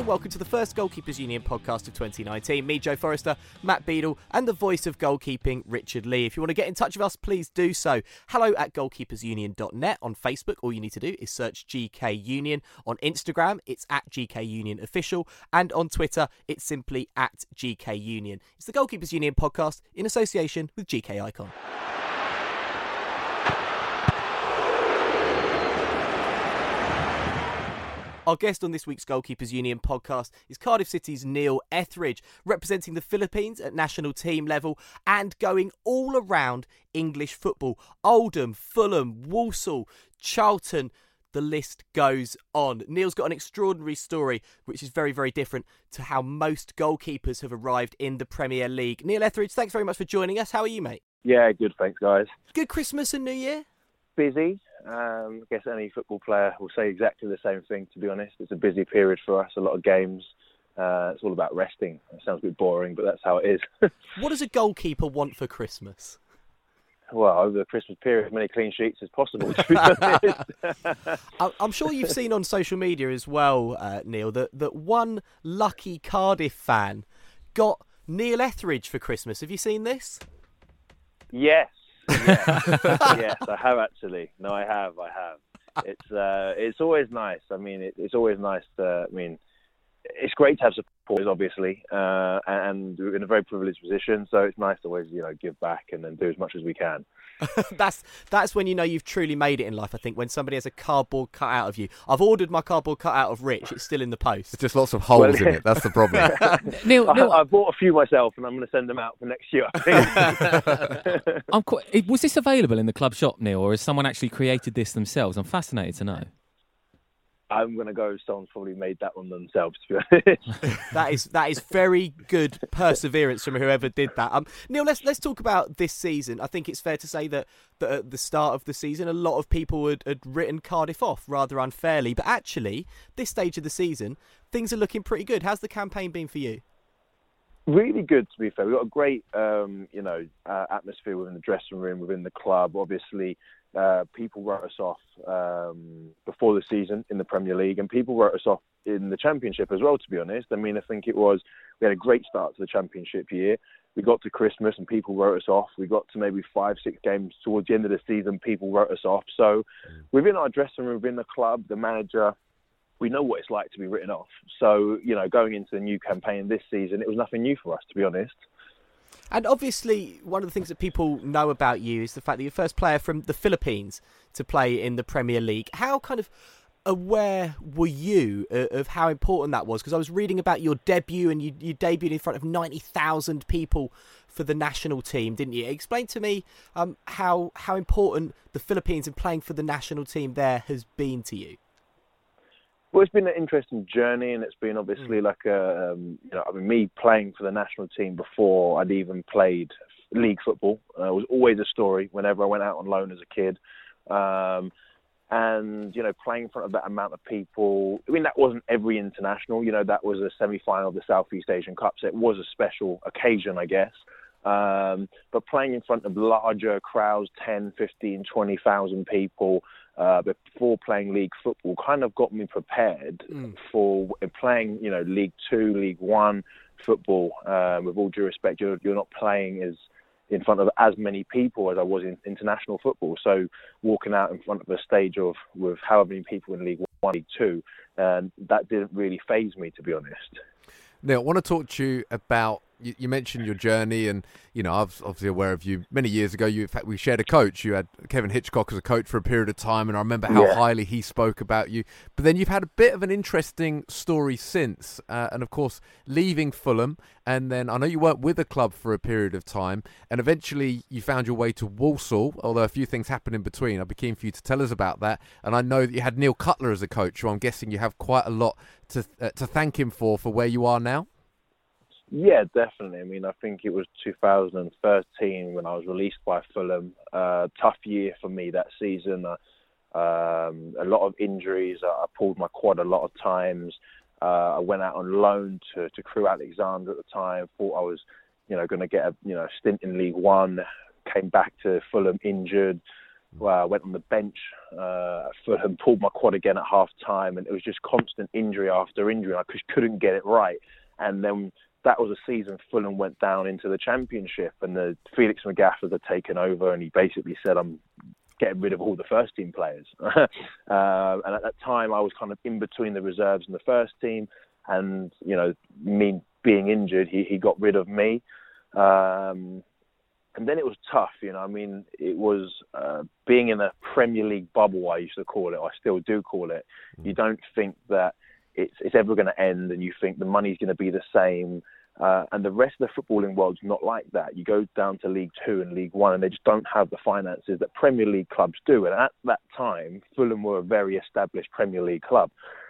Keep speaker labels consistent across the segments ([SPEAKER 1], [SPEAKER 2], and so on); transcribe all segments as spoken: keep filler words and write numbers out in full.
[SPEAKER 1] welcome to the first Goalkeepers Union podcast of twenty nineteen. Me, Joe Forrester, Matt Beadle, and the voice of goalkeeping, Richard Lee. If you want to get in touch with us, please do so. Hello at goalkeepers union dot net. On Facebook, all you need to do is search G K Union. On Instagram, it's at G K Union Official. And on Twitter, it's simply at G K Union. It's the Goalkeepers Union podcast in association with G K Icon. Our guest on this week's Goalkeepers Union podcast is Cardiff City's Neil Etheridge, representing the Philippines at national team level and going all around English football. Oldham, Fulham, Walsall, Charlton, the list goes on. Neil's got an extraordinary story, which is very, very different to how most goalkeepers have arrived in the Premier League. Neil Etheridge, thanks very much for joining us. How are you, mate?
[SPEAKER 2] Yeah, good, thanks, guys.
[SPEAKER 1] Good Christmas and New Year?
[SPEAKER 2] Busy. Um, I guess any football player will say exactly the same thing, to be honest. It's a busy period for us, a lot of games. Uh, it's all about resting. It sounds a bit boring, but that's how it is.
[SPEAKER 1] What does a goalkeeper want for Christmas?
[SPEAKER 2] Well, over the Christmas period, as many clean sheets as possible, to be honest.
[SPEAKER 1] I'm sure you've seen on social media as well, uh, Neil, that, that one lucky Cardiff fan got Neil Etheridge for Christmas. Have you seen this?
[SPEAKER 2] Yes. yes. yes, I have actually. No, I have. I have. It's uh, it's always nice. I mean, it, it's always nice to. I mean, it's great to have supporters, obviously, uh, and we're in a very privileged position. So it's nice to always, you know, give back and then do as much as we can.
[SPEAKER 1] that's that's when you know you've truly made it in life. I think when somebody has a cardboard cutout of you. I've ordered my cardboard cutout of Rich. It's still in the post.
[SPEAKER 3] There's just lots of holes well, in it. That's the problem.
[SPEAKER 4] Neil, Neil,
[SPEAKER 2] I, I bought a few myself, and I'm going to send them out for next year, I think.
[SPEAKER 4] I'm quite, was this available in the club shop, Neil, or has someone actually created this themselves? I'm fascinated to know.
[SPEAKER 2] I'm going to go, someone's probably made that one themselves, to be honest.
[SPEAKER 1] that is that is very good perseverance from whoever did that. Um, Neil, let's let's talk about this season. I think it's fair to say that, that at the start of the season, a lot of people had, had written Cardiff off rather unfairly. But actually, this stage of the season, things are looking pretty good. How's the campaign been for you?
[SPEAKER 2] Really good, to be fair. We've got a great, um, you know, uh, atmosphere within the dressing room, within the club. Obviously, uh, people wrote us off um, before the season in the Premier League, and people wrote us off in the Championship as well, to be honest. I mean, I think it was, we had a great start to the Championship year. We got to Christmas and people wrote us off. We got to maybe five, six games towards the end of the season, people wrote us off. So within our dressing room, within the club, the manager, we know what it's like to be written off. So, you know, going into the new campaign this season, it was nothing new for us, to be honest.
[SPEAKER 1] And obviously, one of the things that people know about you is the fact that you're the first player from the Philippines to play in the Premier League. How kind of aware were you of how important that was? Because I was reading about your debut, and you, you debuted in front of ninety thousand people for the national team, didn't you? Explain to me um, how how important the Philippines and playing for the national team there has been to you.
[SPEAKER 2] Well, it's been an interesting journey, and it's been obviously like a, um, you know, I mean, me playing for the national team before I'd even played league football uh, was always a story whenever I went out on loan as a kid. Um, and, you know, playing in front of that amount of people, I mean, that wasn't every international, you know, that was a semi-final of the Southeast Asian Cup, so it was a special occasion, I guess. Um, but playing in front of larger crowds, ten, fifteen, twenty thousand people, uh, before playing league football kind of got me prepared mm. for playing, you know, League Two, League One football. Uh, with all due respect, you're, you're not playing as in front of as many people as I was in international football. So walking out in front of a stage of with however many people in League One, League Two, uh, that didn't really faze me, to be honest.
[SPEAKER 3] Now, I want to talk to you about, you, you mentioned your journey, and, you know, I was obviously aware of you many years ago. You, in fact, we shared a coach. You had Kevin Hitchcock as a coach for a period of time, and I remember how
[SPEAKER 2] yeah.
[SPEAKER 3] highly he spoke about you. But then you've had a bit of an interesting story since, uh, and of course, leaving Fulham, and then I know you weren't with the club for a period of time, and eventually you found your way to Walsall, although a few things happened in between. I'd be keen for you to tell us about that. And I know that you had Neil Cutler as a coach, who I'm guessing you have quite a lot to uh, to thank him for, for where you are now.
[SPEAKER 2] Yeah, definitely. I mean, I think it was two thousand thirteen when I was released by Fulham. Uh, tough year for me that season. Uh, um, a lot of injuries. Uh, I pulled my quad a lot of times. Uh, I went out on loan to, to Crewe Alexandra at the time. Thought I was, you know, going to get a you know stint in League One. Came back to Fulham injured. where I went on the bench uh, at Fulham, pulled my quad again at half time, and it was just constant injury after injury. I just couldn't get it right. And then that was a season Fulham went down into the Championship, and the Felix Magathas had taken over, and he basically said, I'm getting rid of all the first team players. uh, and at that time, I was kind of in between the reserves and the first team, and, you know, me being injured, he, he got rid of me. Um, and then it was tough, you know, I mean, it was uh, being in a Premier League bubble, I used to call it, I still do call it. You don't think that it's, it's ever going to end, and you think the money's going to be the same. Uh, and the rest of the footballing world's not like that. You go down to League Two and League One, and they just don't have the finances that Premier League clubs do. And at that time, Fulham were a very established Premier League club.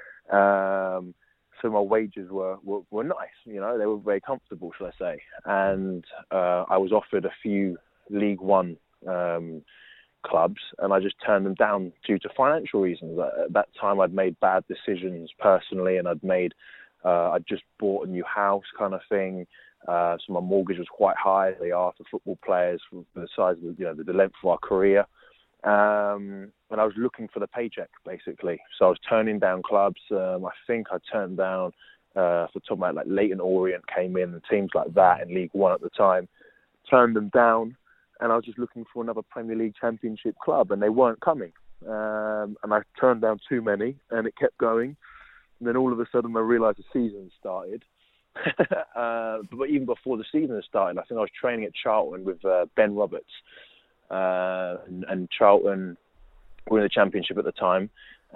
[SPEAKER 2] Um, so my wages were, were, were nice, you know, they were very comfortable, shall I say. And uh, I was offered a few League One um, clubs, and I just turned them down due to financial reasons. At that time, I'd made bad decisions personally, and I'd made, uh, I'd just bought a new house kind of thing. Uh, so my mortgage was quite high. They are for football players for the size of, you know, the length of our career. Um, and I was looking for the paycheck, basically. So I was turning down clubs. Um, I think I turned down, uh, for talking about like Leyton Orient came in and teams like that in League One at the time. Turned them down, and I was just looking for another Premier League Championship club, and they weren't coming. Um, and I turned down too many, and it kept going. And then all of a sudden, I realised the season started. uh, but even before the season started, I think I was training at Charlton with uh, Ben Roberts. Uh, and, and Charlton were in the Championship at the time,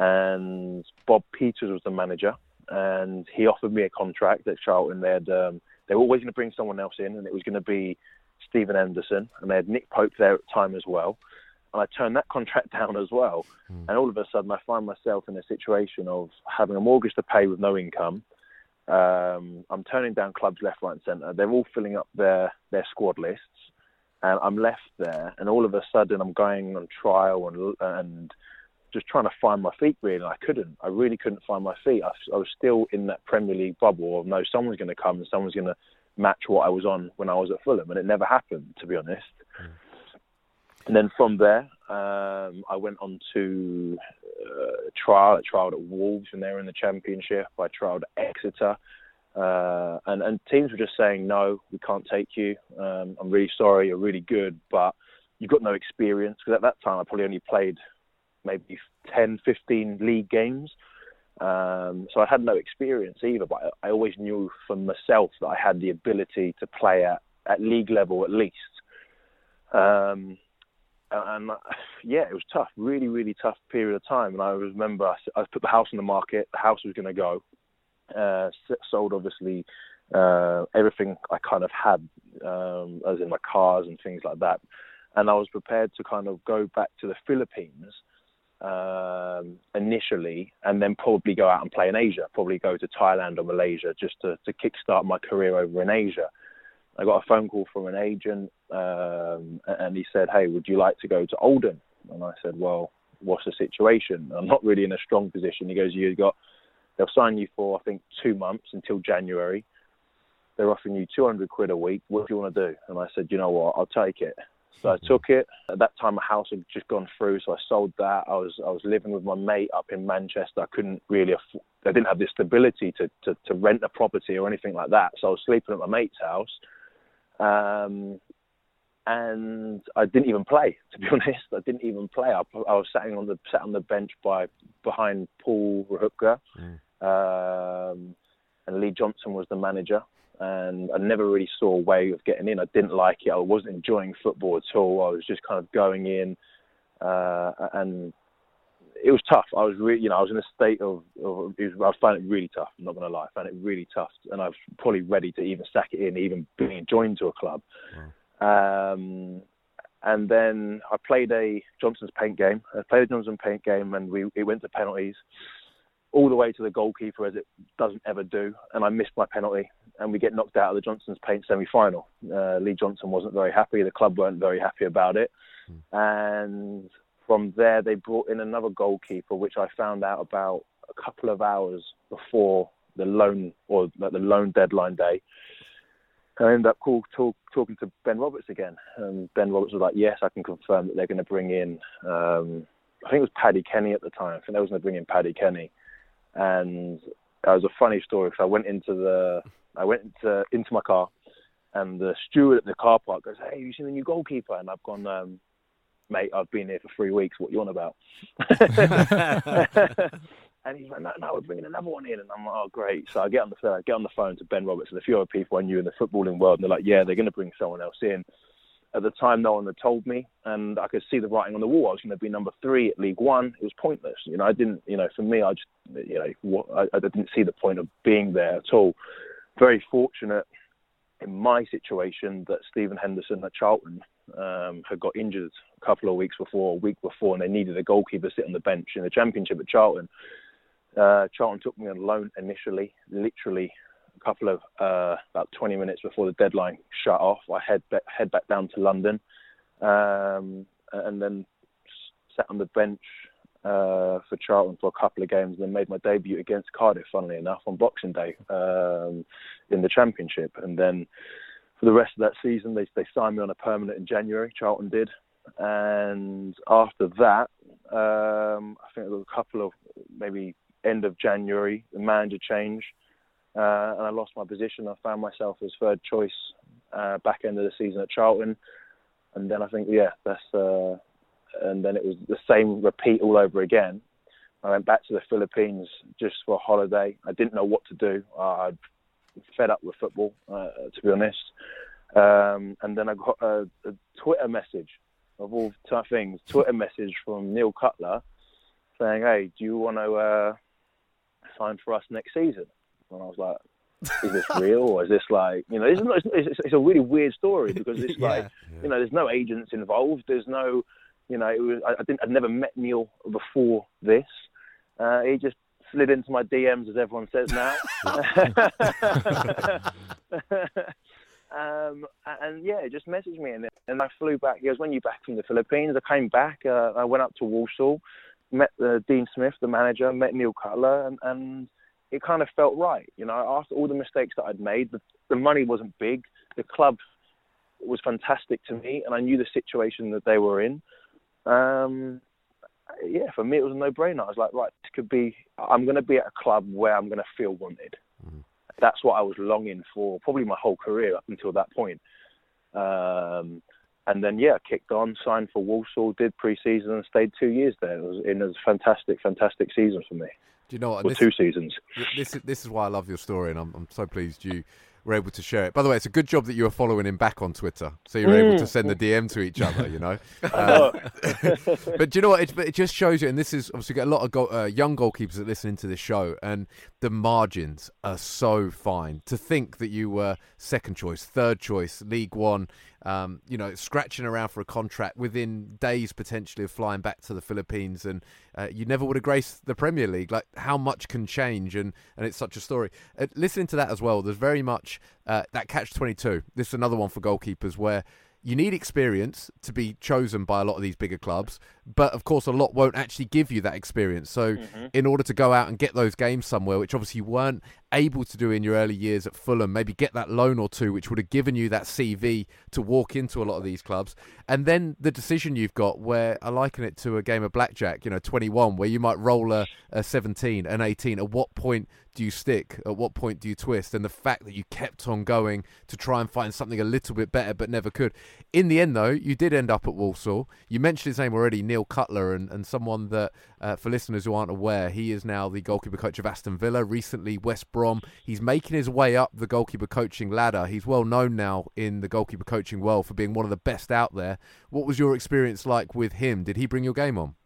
[SPEAKER 2] and Bob Peters was the manager, and he offered me a contract at Charlton. They had um, they were always going to bring someone else in, and it was going to be Stephen Henderson, and they had Nick Pope there at the time as well. And I turned that contract down as well. Mm. And all of a sudden, I find myself in a situation of having a mortgage to pay with no income. Um, I'm turning down clubs left, right, and centre. They're all filling up their their squad lists. And I'm left there, and all of a sudden I'm going on trial and and just trying to find my feet, really. And I couldn't. I really couldn't find my feet. I, I was still in that Premier League bubble of, no, someone's going to come and someone's going to match what I was on when I was at Fulham. And it never happened, to be honest. Mm. And then from there, um, I went on to uh, trial. I trialled at Wolves when they were in the Championship. I trialled at Exeter. Uh, and, and teams were just saying, no, we can't take you. Um, I'm really sorry, you're really good, but you've got no experience. Because at that time, I probably only played maybe ten, fifteen league games. Um, so I had no experience either, but I, I always knew for myself that I had the ability to play at, at league level at least. Um, and, and yeah, it was tough, really, really tough period of time. And I remember I, I put the house on the market, the house was going to go. Uh, sold obviously uh, everything I kind of had, um, as in my cars and things like that, and I was prepared to kind of go back to the Philippines um, initially, and then probably go out and play in Asia, probably go to Thailand or Malaysia just to, to kickstart my career over in Asia. I got a phone call from an agent, um, and he said, "Hey, would you like to go to Oldham?" And I said, "Well, what's the situation? I'm not really in a strong position." He goes, "You've got They'll sign you for, I think, two months until January. They're offering you two hundred quid a week. What do you want to do?" And I said, "You know what? I'll take it." So I took it. At that time, my house had just gone through, so I sold that. I was I was living with my mate up in Manchester. I couldn't really afford, I didn't have the stability to, to, to rent a property or anything like that. So I was sleeping at my mate's house. Um, and I didn't even play, to be honest. I didn't even play. I, I was sitting on the sat on the bench by behind Paul Rahupka. Mm. Um, and Lee Johnson was the manager, and I never really saw a way of getting in. I didn't like it. I wasn't enjoying football at all. I was just kind of going in, uh, and it was tough. I was really, you know, I was in a state of, of it was, I found it really tough. I'm not going to lie, I found it really tough, and I was probably ready to even sack it in, even being joined to a club. Mm. Um, and then I played a Johnson's Paint game. I played a Johnson's Paint game, and we it went to penalties. All the way to the goalkeeper, as it doesn't ever do, and I missed my penalty, and we get knocked out of the Johnson's Paint semi-final. Uh, Lee Johnson wasn't very happy, the club weren't very happy about it, mm. and from there they brought in another goalkeeper, which I found out about a couple of hours before the loan, or like the loan deadline day, I ended up call, talk, talking to Ben Roberts again. And Ben Roberts was like, yes, I can confirm that they're going to bring in, um, I think it was Paddy Kenny at the time. I think they was going to bring in Paddy Kenny. And that was a funny story because I went into the, I went into, into my car and the steward at the car park goes, hey, have you seen the new goalkeeper? And I've gone, um, mate, I've been here for three weeks. What you on about? And he's like, no, no, we're bringing another one in. And I'm like, oh, great. So I get on the phone, I get on the phone to Ben Roberts and a few other people I knew in the footballing world. And they're like, yeah, they're going to bring someone else in. At the time, no one had told me. And I could see the writing on the wall. I was going to be number three at League One. It was pointless. You know, I didn't, you know, for me, I just, you know, I, I didn't see the point of being there at all. Very fortunate in my situation that Stephen Henderson at Charlton um, had got injured a couple of weeks before, a week before, and they needed a goalkeeper to sit on the bench in the Championship at Charlton. Uh, Charlton took me on loan initially, literally a couple of, uh, about twenty minutes before the deadline shut off. I head back, head back down to London um, and then sat on the bench uh, for Charlton for a couple of games and then made my debut against Cardiff, funnily enough, on Boxing Day um, in the Championship. And then for the rest of that season, they, they signed me on a permanent in January, Charlton did. And after that, um, I think there was a couple of maybe end of January, the manager changed, uh, and I lost my position. I found myself as third choice uh, back end of the season at Charlton, and then I think, yeah, that's, uh, and then it was the same repeat all over again. I went back to the Philippines just for a holiday. I didn't know what to do. Uh, I'd fed up with football, uh, to be honest. Um, and then I got a, a Twitter message, of all things, Twitter message from Neil Cutler saying, hey, do you want to uh, sign for us next season? And I was like, is this real? Or is this like, you know, it's, not, it's, it's a really weird story because it's like, yeah. you know, there's no agents involved. There's no, you know, it was, I, I didn't, I'd never met Neil before this. Uh, he just slid into my D Ms, as everyone says now. um, and yeah, he just messaged me, and, and I flew back. He goes, when you back from the Philippines? I came back. Uh, I went up to Walsall, met uh, Dean Smith, the manager, met Neil Cutler, and, and it kind of felt right. You know, after all the mistakes that I'd made, the, the money wasn't big. The club was fantastic to me, and I knew the situation that they were in. Um, yeah, for me, it was a no-brainer. I was like, right, this could be, I'm going to be at a club where I'm going to feel wanted. Mm. That's what I was longing for, probably my whole career up until that point. Um, and then, yeah, kicked on, signed for Walsall, did pre-season and stayed two years there. It was, it was a fantastic, fantastic season for me.
[SPEAKER 3] Do you know what?
[SPEAKER 2] Or
[SPEAKER 3] this,
[SPEAKER 2] two seasons.
[SPEAKER 3] This is, this is why I love your story, and I'm, I'm so pleased you were able to share it. By the way, it's a good job that you were following him back on Twitter, so you're mm. able to send the D M to each other, you know. Um, but do you know what? It, it just shows you, and this is obviously got a lot of goal, uh, young goalkeepers that listen to this show, and the margins are so fine. To think that you were second choice, third choice, League One, um, you know, scratching around for a contract within days potentially of flying back to the Philippines, and uh, you never would have graced the Premier League. Like, how much can change, and, and it's such a story. Uh, listening to that as well, there's very much uh, that catch twenty-two. This is another one for goalkeepers where you need experience to be chosen by a lot of these bigger clubs, but of course a lot won't actually give you that experience. So mm-hmm. in order to go out and get those games somewhere, which obviously you weren't able to do in your early years at Fulham, maybe get that loan or two, which would have given you that C V to walk into a lot of these clubs. And then the decision you've got, where I liken it to a game of blackjack, you know, twenty-one, where you might roll a, a seventeen, an eighteen. At what point do you stick? At what point do you twist? And the fact that you kept on going to try and find something a little bit better, but never could. In the end, though, you did end up at Walsall. You mentioned his name already, Neil Cutler, and, and someone that, uh, for listeners who aren't aware, he is now the goalkeeper coach of Aston Villa, recently West Brom. He's making his way up the goalkeeper coaching ladder. He's well known now in the goalkeeper coaching world for being one of the best out there. What was your experience like with him? Did he bring your game on?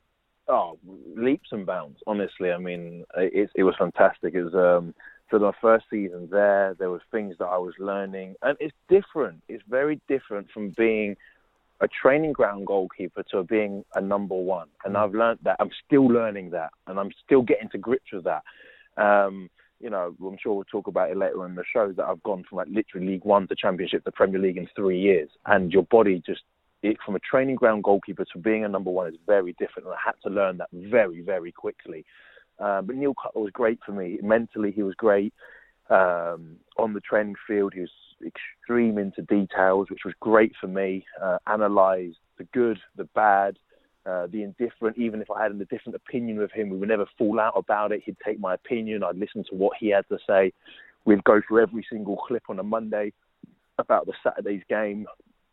[SPEAKER 2] Oh, leaps and bounds, honestly. I mean, it, it was fantastic. It was, um, for the first season there, there was things that I was learning. And it's different. It's very different from being a training ground goalkeeper to being a number one. And I've learned that. I'm still learning that. And I'm still getting to grips with that. Um, you know, I'm sure we'll talk about it later in the show, that I've gone from like literally League One to Championship to Premier League in three years. And your body just, it, from a training ground goalkeeper to being a number one is very different. And I had to learn that very, very quickly. Uh, but Neil Cutler was great for me. Mentally, he was great. um, on the training field. He was extreme into details, which was great for me. Uh, analysed the good, the bad, uh, the indifferent. Even if I had a different opinion with him, we would never fall out about it. He'd take my opinion. I'd listen to what he had to say. We'd go through every single clip on a Monday about the Saturday's game.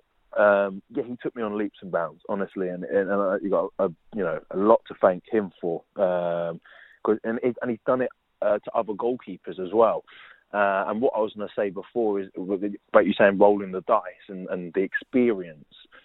[SPEAKER 2] Um, yeah, he took me on leaps and bounds, honestly, and and, and uh, you got a, you know a lot to thank him for. Um, cause, and it, and he's done it uh, to other goalkeepers as well. Uh, and what I was going to say before is about you saying rolling the dice and, and the experience.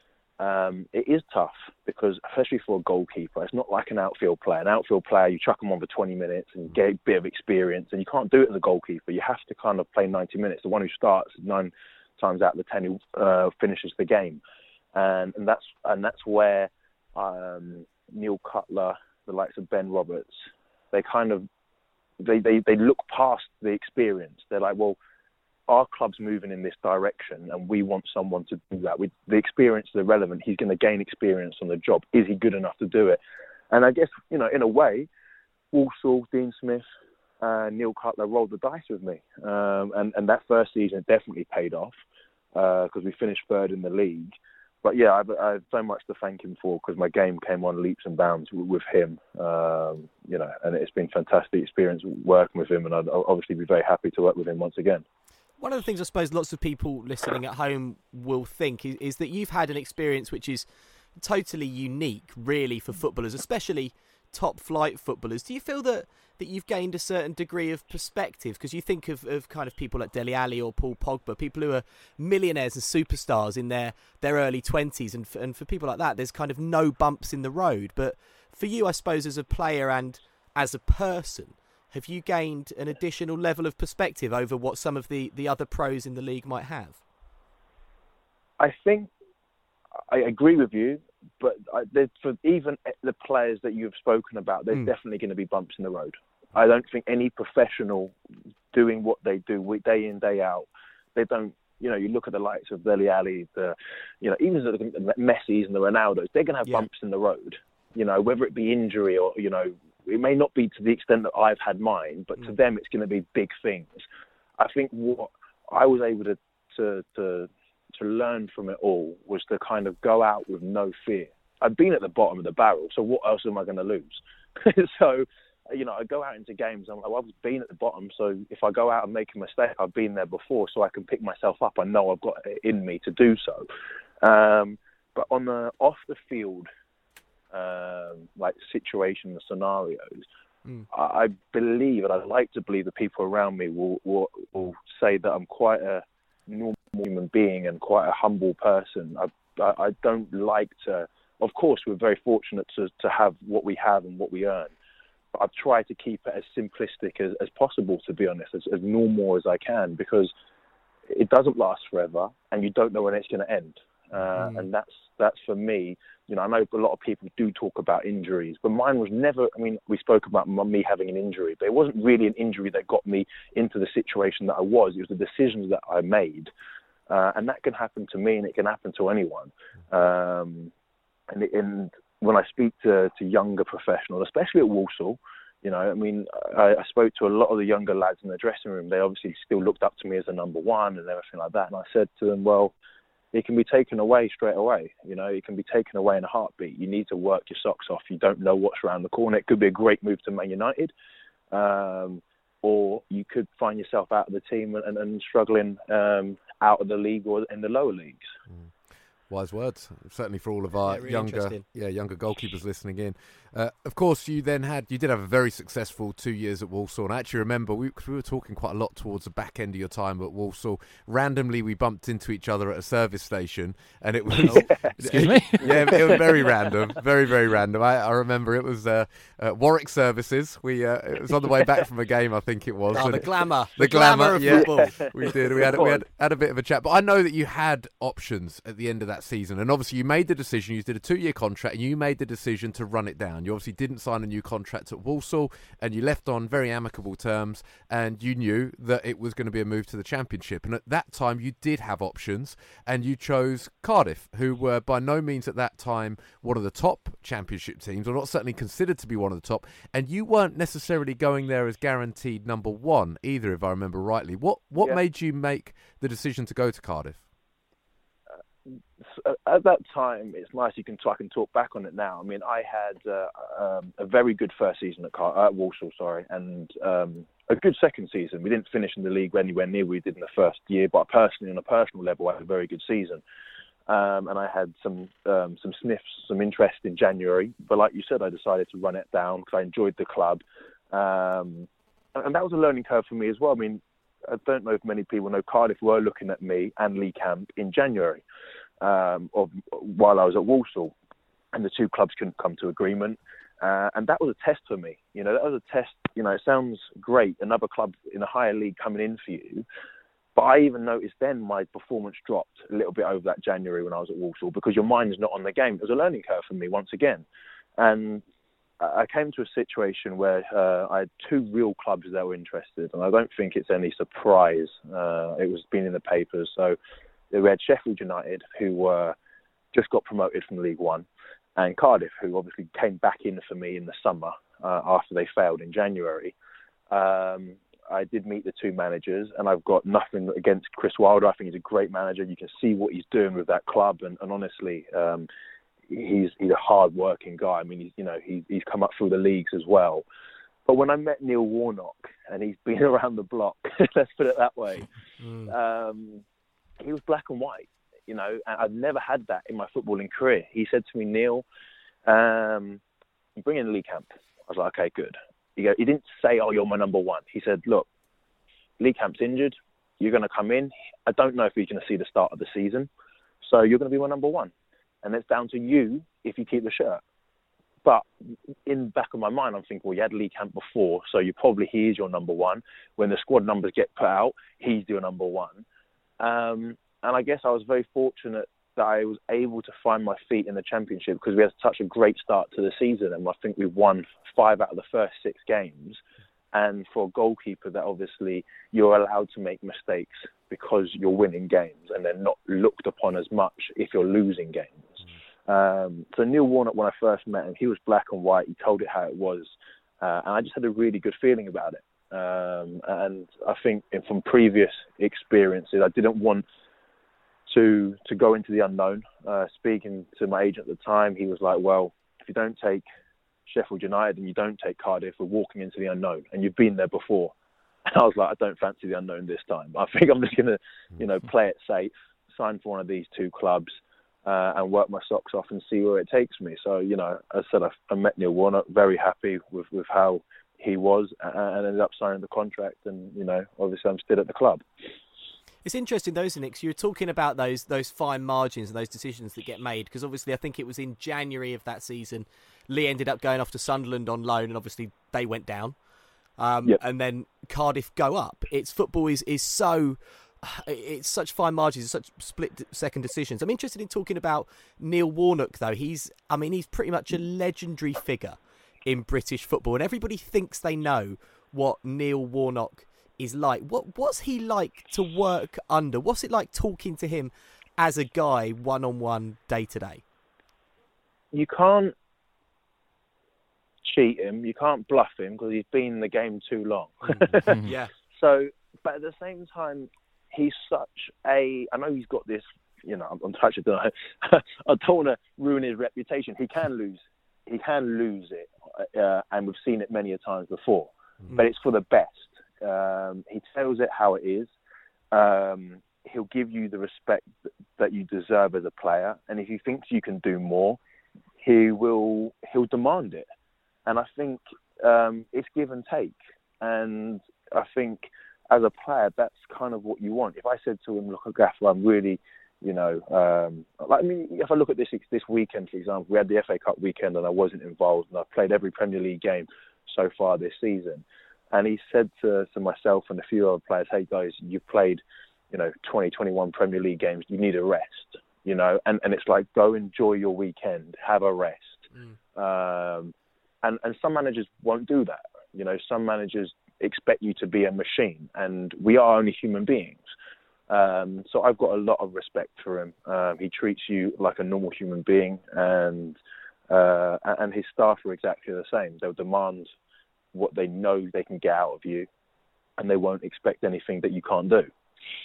[SPEAKER 2] Um, it is tough because, especially for a goalkeeper, it's not like an outfield player. An outfield player, you chuck them on for twenty minutes and get a bit of experience, and you can't do it as a goalkeeper. You have to kind of play ninety minutes. The one who starts nine times out of the ten who uh, finishes the game, and and that's and that's where um, Neil Cutler, the likes of Ben Roberts, they kind of they, they, they look past the experience. They're like, well, our club's moving in this direction and we want someone to do that. We, the experience is irrelevant. He's going to gain experience on the job. Is he good enough to do it? And I guess, you know, in a way, Walsall, Dean Smith, uh, Neil Cutler rolled the dice with me. Um, and, and that first season definitely paid off because uh, we finished third in the league. But yeah, I've, I have so much to thank him for because my game came on leaps and bounds with him, um, you know, and it's been a fantastic experience working with him, and I'd obviously be very happy to work with him once again.
[SPEAKER 1] One of the things I suppose lots of people listening at home will think is, is that you've had an experience which is totally unique, really, for footballers, especially top flight footballers. Do you feel that, that you've gained a certain degree of perspective? Because you think of, of kind of people like Dele Alli or Paul Pogba, people who are millionaires and superstars in their, their early twenties. And for, and for people like that, there's kind of no bumps in the road. But for you, I suppose, as a player and as a person, have you gained an additional level of perspective over what some of the, the other pros in the league might have?
[SPEAKER 2] I think I agree with you, but I, for even the players that you've spoken about, there's mm. definitely going to be bumps in the road. I don't think any professional doing what they do day in, day out, they don't, you know, you look at the likes of Dele Alli, the, you know, even the Messis and the Ronaldos, they're going to have yeah. bumps in the road, you know, whether it be injury or, you know, it may not be to the extent that I've had mine, but mm. to them it's going to be big things. I think what I was able to, to, to, to learn from it all was to kind of go out with no fear. I've been at the bottom of the barrel, so what else am I going to lose? So, you know, I go out into games, I'm like, well, I've been at the bottom, so if I go out and make a mistake, I've been there before, so I can pick myself up. I know I've got it in me to do so. Um, but on the off the field, um, like situation, the scenarios, mm. I, I believe, and I like to believe the people around me will, will, will say that I'm quite a normal human being and quite a humble person. I, I, I don't like to, of course, we're very fortunate to, to have what we have and what we earn. But I've tried to keep it as simplistic as, as possible, to be honest, as, as normal as I can, because it doesn't last forever and you don't know when it's going to end. Uh, mm. And that's, that's for me, you know, I know a lot of people do talk about injuries, but mine was never, I mean, we spoke about me having an injury, but it wasn't really an injury that got me into the situation that I was. It was the decisions that I made. Uh, and that can happen to me and it can happen to anyone. Um, and, and when I speak to, to younger professionals, especially at Walsall, you know, I mean, I, I spoke to a lot of the younger lads in the dressing room. They obviously still looked up to me as a number one and everything like that. And I said to them, well, it can be taken away straight away. You know, it can be taken away in a heartbeat. You need to work your socks off. You don't know what's around the corner. It could be a great move to Man United, um, or you could find yourself out of the team and, and struggling um, out of the league or in the lower leagues.
[SPEAKER 3] Mm. Wise words, certainly for all of our
[SPEAKER 1] yeah, really
[SPEAKER 3] younger, yeah, younger goalkeepers listening in. Uh, of course, you then had, you did have a very successful two years at Walsall. And I actually remember we, we were talking quite a lot towards the back end of your time at Walsall. Randomly, we bumped into each other at a service station, and it was
[SPEAKER 4] excuse me,
[SPEAKER 3] yeah, it was very random, very very random. I, I remember it was uh, uh, Warwick Services. We uh, it was on the way back from a game, I think it was.
[SPEAKER 1] Oh, the glamour,
[SPEAKER 3] the,
[SPEAKER 1] the
[SPEAKER 3] glamour,
[SPEAKER 1] glamour of
[SPEAKER 3] yeah,
[SPEAKER 1] football.
[SPEAKER 3] We did. We had we had had a bit of a chat, but I know that you had options at the end of that season, and obviously you made the decision. You did a two-year contract, and you made the decision to run it down. down. You obviously didn't sign a new contract at Walsall, and you left on very amicable terms, and you knew that it was going to be a move to the Championship. And at that time, you did have options, and you chose Cardiff, who were by no means at that time one of the top Championship teams, or not certainly considered to be one of the top, and you weren't necessarily going there as guaranteed number one either, if I remember rightly. What, what
[SPEAKER 2] yeah.
[SPEAKER 3] made you make the decision to go to Cardiff?
[SPEAKER 2] At that time, it's nice you can talk, I can talk back on it now. I mean, I had uh, um, a very good first season at, Car- at Walsall, sorry, and um, a good second season. We didn't finish in the league anywhere near we did in the first year, but personally, on a personal level, I had a very good season. Um, and I had some um, some sniffs, some interest in January. But like you said, I decided to run it down because I enjoyed the club. Um, and that was a learning curve for me as well. I mean, I don't know if many people know Cardiff were looking at me and Lee Camp in January. Um, of, while I was at Walsall, and the two clubs couldn't come to agreement. Uh, and that was a test for me. You know, that was a test. You know, it sounds great, another club in a higher league coming in for you. But I even noticed then my performance dropped a little bit over that January when I was at Walsall because your mind is not on the game. It was a learning curve for me once again. And I came to a situation where uh, I had two real clubs that were interested. And I don't think it's any surprise. Uh, it was been in the papers. So we had Sheffield United, who uh, just got promoted from League One, and Cardiff, who obviously came back in for me in the summer uh, after they failed in January. Um, I did meet the two managers, and I've got nothing against Chris Wilder. I think he's a great manager. You can see what he's doing with that club, and, and honestly, um, he's he's a hard-working guy. I mean, he's you know he's he's come up through the leagues as well. But when I met Neil Warnock, and he's been around the block, let's put it that way. Mm. Um, He was black and white, you know, and I've never had that in my footballing career. He said to me, Neil, um, bring in Lee Camp. I was like, okay, good. He, go, he didn't say, oh, you're my number one. He said, look, Lee Camp's injured. You're going to come in. I don't know if you're going to see the start of the season. So you're going to be my number one. And it's down to you if you keep the shirt. But in the back of my mind, I'm thinking, well, you had Lee Camp before, so you probably he is your number one. When the squad numbers get put out, he's your number one. Um, and I guess I was very fortunate that I was able to find my feet in the Championship because we had such a great start to the season. And I think we won five out of the first six games. And for a goalkeeper, that obviously you're allowed to make mistakes because you're winning games and they're not looked upon as much if you're losing games. Mm. Um, so Neil Warnock, when I first met him, he was black and white. He told it how it was. Uh, and I just had a really good feeling about it. Um, and I think from previous experiences, I didn't want to to go into the unknown. Uh, speaking to my agent at the time, he was like, well, if you don't take Sheffield United and you don't take Cardiff, we're walking into the unknown. And you've been there before. And I was like, I don't fancy the unknown this time. I think I'm just going to, you know, play it safe, sign for one of these two clubs uh, and work my socks off and see where it takes me. So, you know, as I said, I, I met Neil Warnock, very happy with, with how he was, and ended up signing the contract, and you know, obviously, I'm still at the club.
[SPEAKER 1] It's interesting, those Nix. You were talking about those those fine margins and those decisions that get made, because obviously, I think it was in January of that season, Lee ended up going off to Sunderland on loan, and obviously they went down, um, yep. and then Cardiff go up. It's football is is so. It's such fine margins, such split second decisions. I'm interested in talking about Neil Warnock, though. He's, I mean, he's pretty much a legendary figure in British football, and everybody thinks they know what Neil Warnock is like. What what's he like to work under? What's it like talking to him as a guy, one on one, day to day?
[SPEAKER 2] You can't cheat him. You can't bluff him because he's been in the game too long.
[SPEAKER 1] Mm-hmm. Yeah.
[SPEAKER 2] So, but at the same time, he's such a. I know he's got this. You know, I'm, I'm touching. I don't want to ruin his reputation. He can lose. He can lose it, uh, and we've seen it many a times before. Mm. But it's for the best. Um, he tells it how it is. Um, he'll give you the respect that you deserve as a player, and if he thinks you can do more, he will. He'll demand it. And I think um, it's give and take. And I think as a player, that's kind of what you want. If I said to him, "Look, Gaffer, I'm really." You know, um, like, I mean, if I look at this this weekend, for example, we had the F A Cup weekend and I wasn't involved, and I've played every Premier League game so far this season. And he said to, to myself and a few other players, hey guys, you've played, you know, twenty, twenty-one Premier League games, you need a rest, you know, and, and it's like, go enjoy your weekend, have a rest. Mm. Um, and, and some managers won't do that. You know, some managers expect you to be a machine, and we are only human beings. Um, so I've got a lot of respect for him. Um, he treats you like a normal human being, and uh, and his staff are exactly the same. They'll demand what they know they can get out of you, and they won't expect anything that you can't do.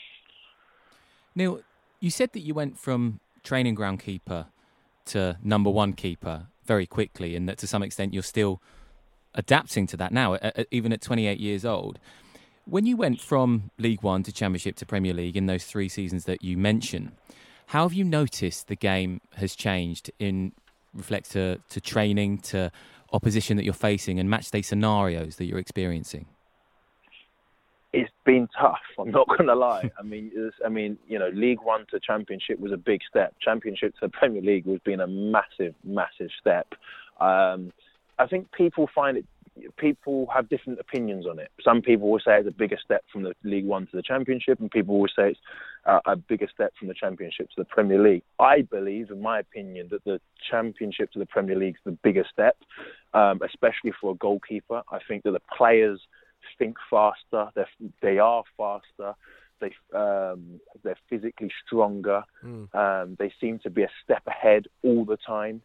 [SPEAKER 4] Neil, you said that you went from training ground keeper to number one keeper very quickly, and that to some extent you're still adapting to that now, even at twenty-eight years old. When you went from League One to Championship to Premier League in those three seasons that you mentioned, how have you noticed the game has changed in reflect to, to training, to opposition that you're facing and match day scenarios that you're experiencing?
[SPEAKER 2] It's been tough. I'm not going to lie. I mean, it's, I mean, you know, League One to Championship was a big step. Championship to Premier League was been a massive, massive step. Um, I think people find it. People have different opinions on it. Some people will say it's a bigger step from the League One to the Championship, and people will say it's uh, a bigger step from the Championship to the Premier League. I believe, in my opinion, that the Championship to the Premier League is the bigger step, um, especially for a goalkeeper. I think that the players think faster. They're, they are faster. They um, they're physically stronger. Mm. Um, they seem to be a step ahead all the time,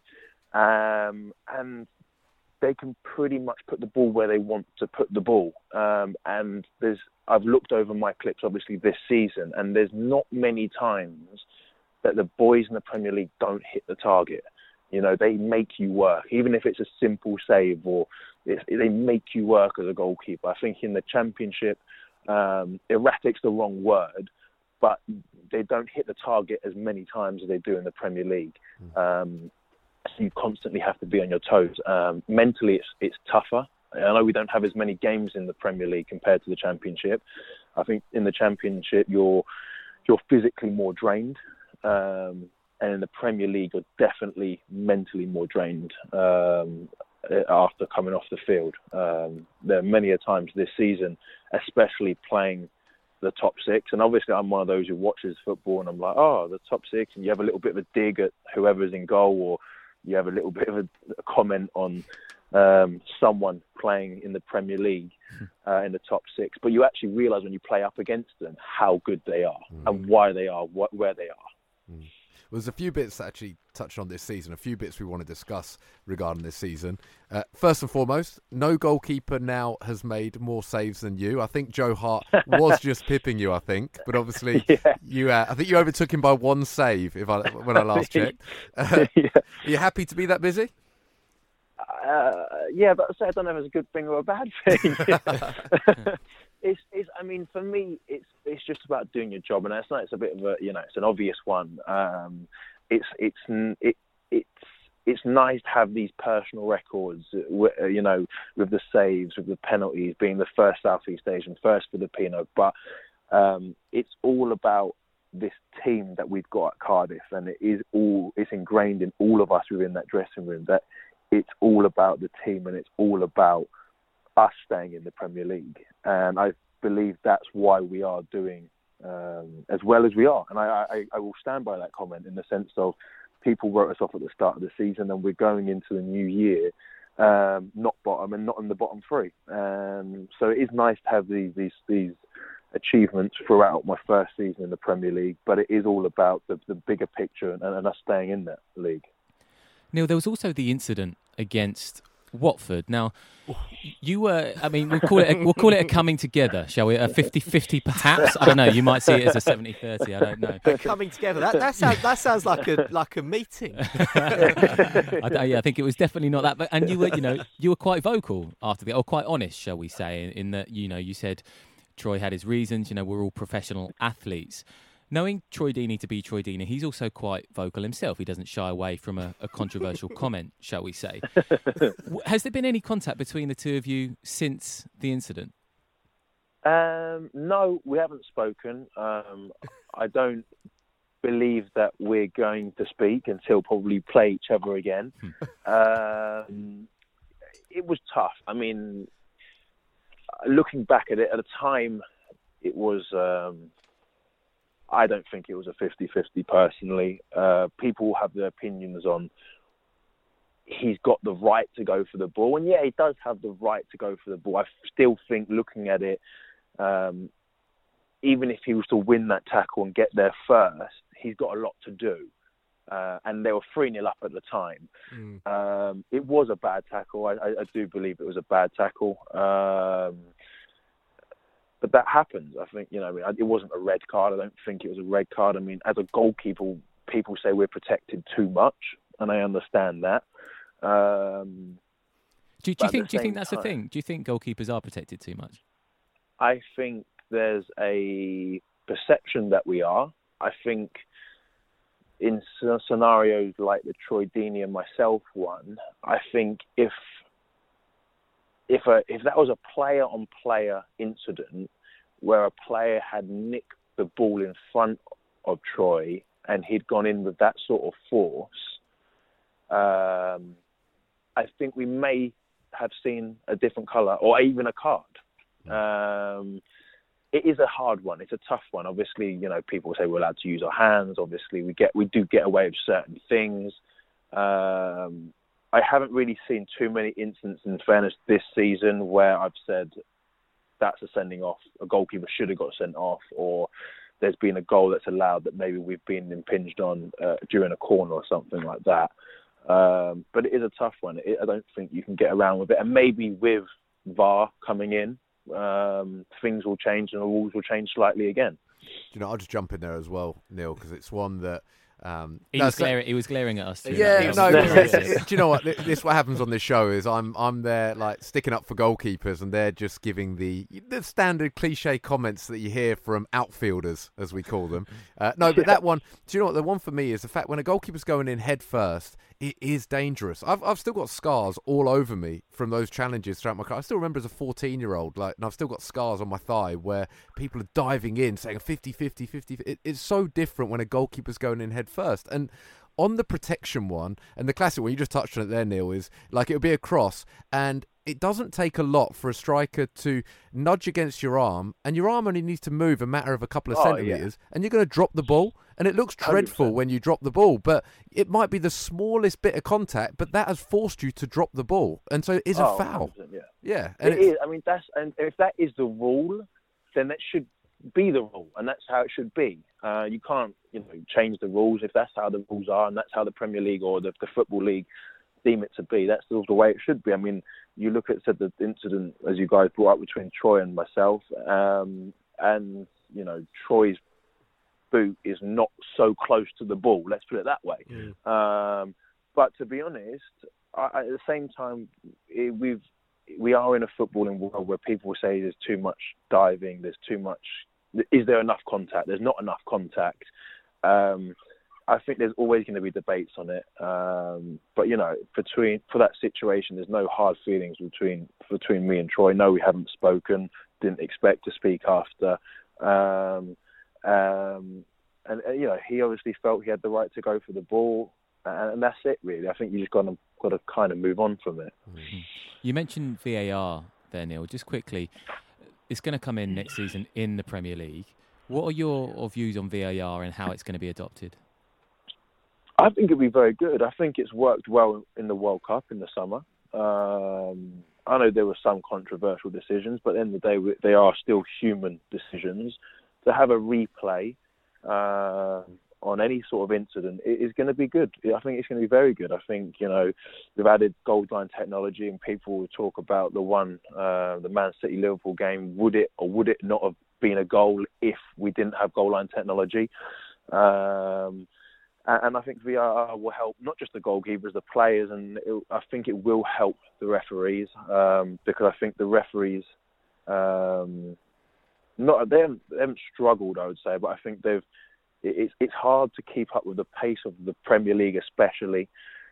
[SPEAKER 2] um, and they can pretty much put the ball where they want to put the ball. Um, and there's, I've looked over my clips, obviously, this season, and there's not many times that the boys in the Premier League don't hit the target. You know, they make you work, even if it's a simple save, or it's, they make you work as a goalkeeper. I think in the Championship, um, erratic's the wrong word, but they don't hit the target as many times as they do in the Premier League. Um, So you constantly have to be on your toes. Um, mentally, it's it's tougher. I know we don't have as many games in the Premier League compared to the Championship. I think in the Championship, you're you're physically more drained, um, and in the Premier League, you're definitely mentally more drained um, after coming off the field. Um, there are many a times this season, especially playing the top six, and obviously I'm one of those who watches football, and I'm like, oh, the top six, and you have a little bit of a dig at whoever's in goal, or you have a little bit of a, a comment on um, someone playing in the Premier League uh, in the top six. But you actually realise when you play up against them how good they are mm. and why they are, what, where they are.
[SPEAKER 3] Mm. Well, there's a few bits that actually touched on this season, a few bits we want to discuss regarding this season. Uh, first and foremost, no goalkeeper now has made more saves than you. I think Joe Hart was just pipping you, I think, but obviously yeah. you, uh, I think you overtook him by one save if I, when I last checked. Uh, yeah. Are you happy to be that busy?
[SPEAKER 2] Uh, yeah, but I don't know if it's a good thing or a bad thing. It's, it's, I mean, for me, it's it's just about doing your job, and it's not. It's a bit of a, you know, it's an obvious one. Um, it's it's it, it's it's nice to have these personal records, you know, with the saves, with the penalties, being the first Southeast Asian, first Filipino. But um, it's all about this team that we've got at Cardiff, and it is all it's ingrained in all of us within that dressing room that it's all about the team, and it's all about us staying in the Premier League. And I believe that's why we are doing um, as well as we are. And I, I, I will stand by that comment in the sense of people wrote us off at the start of the season, and we're going into the new year um, not bottom and not in the bottom three. Um, so it is nice to have these these these achievements throughout my first season in the Premier League, but it is all about the, the bigger picture and, and us staying in that league.
[SPEAKER 4] Neil, there was also the incident against Watford. Now, you were, I mean, we'll call it a, we'll call it a coming together, shall we? A fifty-fifty perhaps? I don't know. You might see it as a seventy-thirty. I don't know.
[SPEAKER 1] A coming together. That, that sounds that sounds like a like a meeting.
[SPEAKER 4] I, yeah, I think it was definitely not that. But and you were, you know, you were quite vocal after the, or quite honest, shall we say, in, in that, you know, you said Troy had his reasons. You know, we're all professional athletes. Knowing Troy Deeney to be Troy Deeney, he's also quite vocal himself. He doesn't shy away from a, a controversial comment, shall we say. Has there been any contact between the two of you since the incident?
[SPEAKER 2] Um, no, we haven't spoken. Um, I don't believe that we're going to speak until probably play each other again. um, it was tough. I mean, looking back at it, at the time, it was... Um, I don't think it was a fifty-fifty personally. Uh, people have their opinions on he's got the right to go for the ball. And yeah, he does have the right to go for the ball. I still think, looking at it, um, even if he was to win that tackle and get there first, he's got a lot to do. Uh, and they were three nil up at the time. Mm. Um, it was a bad tackle. I, I, I do believe it was a bad tackle. Um, but that happens. I think, you know, I mean, it wasn't a red card. I don't think it was a red card. I mean, as a goalkeeper, people say we're protected too much, and I understand that. Um,
[SPEAKER 4] do, do you think? Do you think that's time, a thing? Do you think goalkeepers are protected too much?
[SPEAKER 2] I think there's a perception that we are. I think in scenarios like the Troy Deeney and myself one, I think if if a, if that was a player-on-player incident where a player had nicked the ball in front of Troy and he'd gone in with that sort of force, um, I think we may have seen a different colour or even a card. Um, it is a hard one. It's a tough one. Obviously, you know, people say we're allowed to use our hands. Obviously, we get we do get away with certain things. Um, I haven't really seen too many instances, in fairness, this season where I've said that's a sending off. A goalkeeper should have got sent off, or there's been a goal that's allowed that maybe we've been impinged on uh, during a corner or something like that. Um, but it is a tough one. It, I don't think you can get around with it. And maybe with V A R coming in, um, things will change and the rules will change slightly again.
[SPEAKER 3] You know, I'll just jump in there as well, Neil, because it's one that um,
[SPEAKER 4] he,
[SPEAKER 3] no,
[SPEAKER 4] was
[SPEAKER 3] so,
[SPEAKER 4] glaring, he was glaring at us too.
[SPEAKER 3] Yeah, no. Do you know what? This what happens on this show is I'm I'm there like sticking up for goalkeepers, and they're just giving the the standard cliche comments that you hear from outfielders, as we call them. Uh, no, but that one. Do you know what? The one for me is the fact when a goalkeeper's going in head first, it is dangerous. I've I've still got scars all over me from those challenges throughout my career. I still remember as a fourteen-year-old, like, and I've still got scars on my thigh where people are diving in, saying fifty fifty, fifty. It, it's so different when a goalkeeper's going in head first. And on the protection one, and the classic one, you just touched on it there, Neil, is like it would be a cross, and it doesn't take a lot for a striker to nudge against your arm, and your arm only needs to move a matter of a couple of oh, centimetres, yeah. and you're going to drop the ball. And it looks dreadful one hundred percent when you drop the ball, but it might be the smallest bit of contact, but that has forced you to drop the ball. And so it is
[SPEAKER 2] oh,
[SPEAKER 3] a foul.
[SPEAKER 2] Yeah,
[SPEAKER 3] yeah and
[SPEAKER 2] it is. I mean, that's and if that is the rule, then that should be the rule, and that's how it should be. Uh, you can't, you know, change the rules if that's how the rules are, and that's how the Premier League or the, the Football League deem it to be. That's the, the way it should be. I mean, you look at said the incident as you guys brought up between Troy and myself, um, and you know, Troy's boot is not so close to the ball. Let's put it that way. Yeah. Um, but to be honest, I, at the same time, it, we've we are in a footballing world where people will say there's too much diving, there's too much. Is there enough contact? There's not enough contact. Um, I think there's always going to be debates on it. Um, but you know, between for that situation, there's no hard feelings between between me and Troy. No, we haven't spoken. Didn't expect to speak after. Um, um, and uh, you know, he obviously felt he had the right to go for the ball, and, and that's it. Really, I think you just got to got to kind of move on from it.
[SPEAKER 4] Mm-hmm. You mentioned V A R there, Neil. Just quickly, it's going to come in next season in the Premier League. What are your views on V A R and how it's going to be adopted?
[SPEAKER 2] I think it'll be very good. I think it's worked well in the World Cup in the summer. Um, I know there were some controversial decisions, but at the end of the day, they are still human decisions. To have a replay uh, on any sort of incident is going to be good. I think it's going to be very good. I think, you know, we've added goal line technology, and people will talk about the one, uh, the Man City Liverpool game. Would it or would it not have been a goal if we didn't have goal line technology? Um, and I think V A R will help not just the goalkeepers, the players, and it, I think it will help the referees um, because I think the referees. Um, Not they haven't, they haven't struggled, I would say, but I think they've. It's it's hard to keep up with the pace of the Premier League, especially,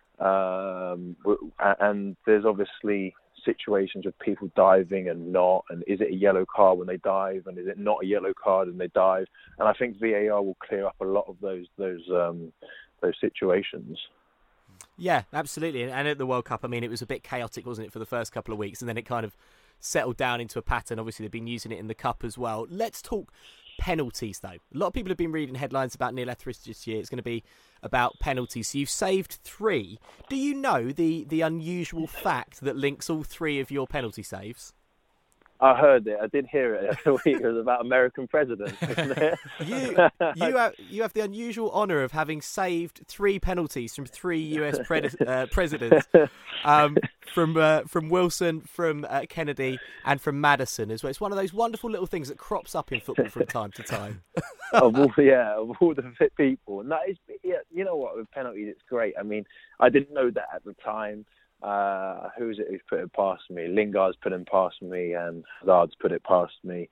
[SPEAKER 2] um, and there's obviously situations of people diving and not, and is it a yellow card when they dive, and is it not a yellow card and they dive? And I think V A R will clear up a lot of those those um, those situations.
[SPEAKER 1] Yeah, absolutely. And at the World Cup, I mean, it was a bit chaotic, wasn't it, for the first couple of weeks, and then it kind of settled down into a pattern. Obviously, they've been using it in the Cup as well. Let's talk penalties, though. A lot of people have been reading headlines about Neil Etheridge this year. It's going to be about penalties. So you've saved three. Do you know the, the unusual fact that links all three of your penalty saves?
[SPEAKER 2] I heard it. I did hear it the week. It was about American presidents, isn't it?
[SPEAKER 1] you, you, have, you have the unusual honour of having saved three penalties from three U S pre- uh, presidents, um, from uh, from Wilson, from uh, Kennedy, and from Madison as well. It's one of those wonderful little things that crops up in football from time to time.
[SPEAKER 2] of all, yeah, of all the fit people. And that is, yeah, you know what, with penalties, it's great. I mean, I didn't know that at the time. Uh, who is it who's put it past me? Lingard's put it past me, and Hazard's put it past me.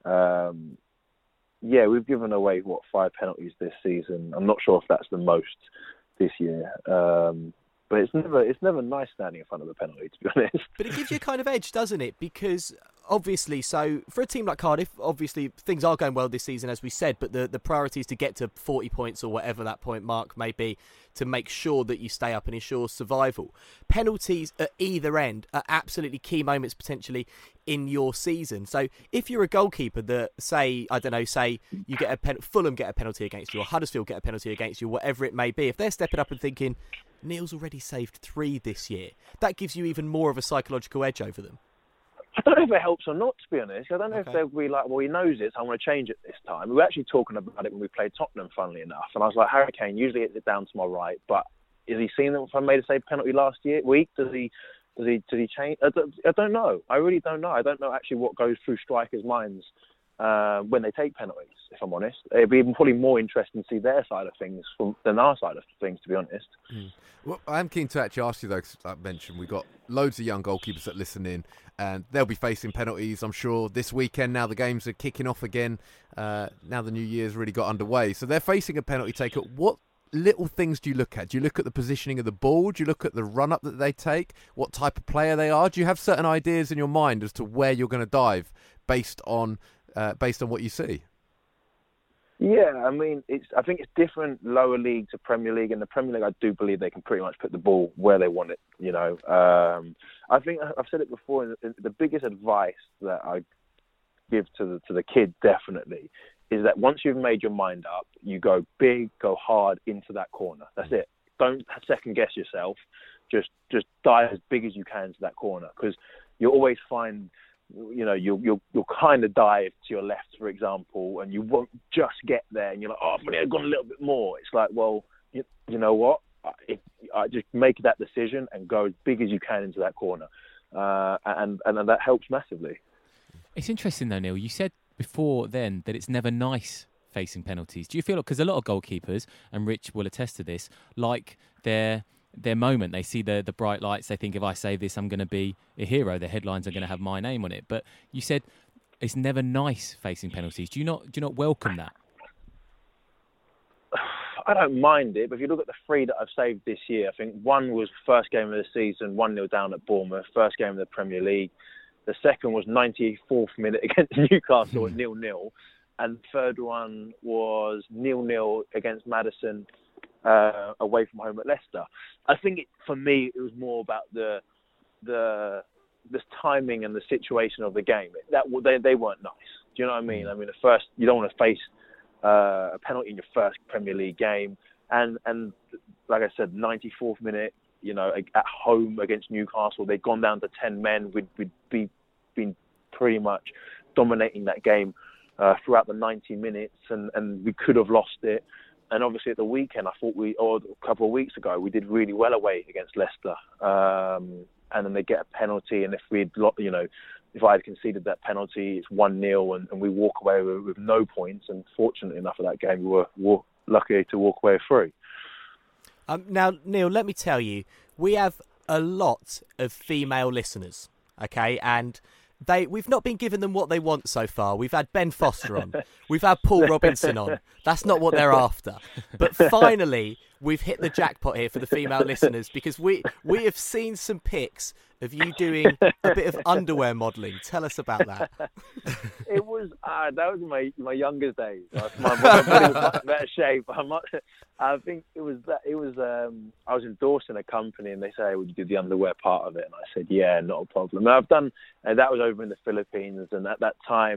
[SPEAKER 2] Um, yeah, we've given away, what, five penalties this season. I'm not sure if that's the most this year. Um, but it's never it's never nice standing in front of the penalty, to be honest.
[SPEAKER 1] But it gives you a kind of edge, doesn't it? Because obviously, so for a team like Cardiff, obviously things are going well this season, as we said, but the, the priority is to get to forty points or whatever that point mark may be to make sure that you stay up and ensure survival. Penalties at either end are absolutely key moments potentially in your season. So if you're a goalkeeper that, say, I don't know, say you get a pen- Fulham get a penalty against you, or Huddersfield get a penalty against you, whatever it may be, if they're stepping up and thinking, Neil's already saved three this year, that gives you even more of a psychological edge over them.
[SPEAKER 2] I don't know if it helps or not, to be honest. I don't know
[SPEAKER 1] Okay.
[SPEAKER 2] if they'll be like, well, he knows it, so I'm going to change it this time. We were actually talking about it when we played Tottenham, funnily enough. And I was like, Harry Kane usually hits it down to my right, but has he seen that if I made a save penalty last year, week? Does he does he, does he change? I don't, I don't know. I really don't know. I don't know actually what goes through strikers' minds uh, when they take penalties, if I'm honest. It'd be probably more interesting to see their side of things from, than our side of things, to be honest.
[SPEAKER 3] Mm. Well, I'm keen to actually ask you, though, because I mentioned we've got loads of young goalkeepers that listen in, and they'll be facing penalties, I'm sure, this weekend. Now the games are kicking off again. Uh, now the new year's really got underway. So they're facing a penalty taker. What little things do you look at? Do you look at the positioning of the ball? Do you look at the run-up that they take? What type of player they are? Do you have certain ideas in your mind as to where you're going to dive based on uh, based on what you see?
[SPEAKER 2] Yeah, I mean, it's. I think it's different lower league to Premier League. In the Premier League, I do believe they can pretty much put the ball where they want it, you know. Um, I think I've said it before, the biggest advice that I give to the, to the kid, definitely, is that once you've made your mind up, you go big, go hard into that corner. That's it. Don't second guess yourself. Just just dive as big as you can into that corner, because you'll always find, you know, you'll you'll you'll kind of dive to your left, for example, and you won't just get there, and you're like, oh, but I've gone a little bit more. It's like, well, you, you know what? If I just make that decision and go as big as you can into that corner, uh, and and that helps massively.
[SPEAKER 4] It's interesting though, Neil. You said before then that it's never nice facing penalties. Do you feel, because a lot of goalkeepers, and Rich will attest to this, like their their moment, they see the the bright lights, they think, if I save this, I'm going to be a hero. The headlines are going to have my name on it. But you said it's never nice facing penalties. Do you not do you not welcome that?
[SPEAKER 2] I don't mind it, but if you look at the three that I've saved this year, I think one was first game of the season, one nil down at Bournemouth, first game of the Premier League. The second was ninety-fourth minute against Newcastle at nil nil. And the third one was nil nil against Madison uh, away from home at Leicester. I think it, for me, it was more about the the the timing and the situation of the game. That they they weren't nice. Do you know what I mean? I mean, the first, you don't want to face uh, a penalty in your first Premier League game, and and like I said, ninety-fourth minute, you know, at home against Newcastle, they'd gone down to ten men. We'd we'd be been pretty much dominating that game Uh, throughout the ninety minutes, and, and we could have lost it. And obviously at the weekend, I thought we, or a couple of weeks ago, we did really well away against Leicester. Um, and then they get a penalty, and if we'd, you know, if I had conceded that penalty, it's one nil, and, and we walk away with, with no points. And fortunately enough for that game, we were, were lucky to walk away free.
[SPEAKER 1] Um, now, Neil, let me tell you, we have a lot of female listeners, okay, and They, we've not been giving them what they want so far. We've had Ben Foster on. We've had Paul Robinson on. That's not what they're after. But finally, we've hit the jackpot here for the female listeners, because we, we have seen some pics of you doing a bit of underwear modelling. Tell us about that.
[SPEAKER 2] It was, uh, that was my, my youngest days. My, my body was much better shape. I'm not, I think it was that, it was, um, I was endorsing a company, and they say, would you do the underwear part of it? And I said, yeah, not a problem. And I've done, and that was over in the Philippines. And at that time,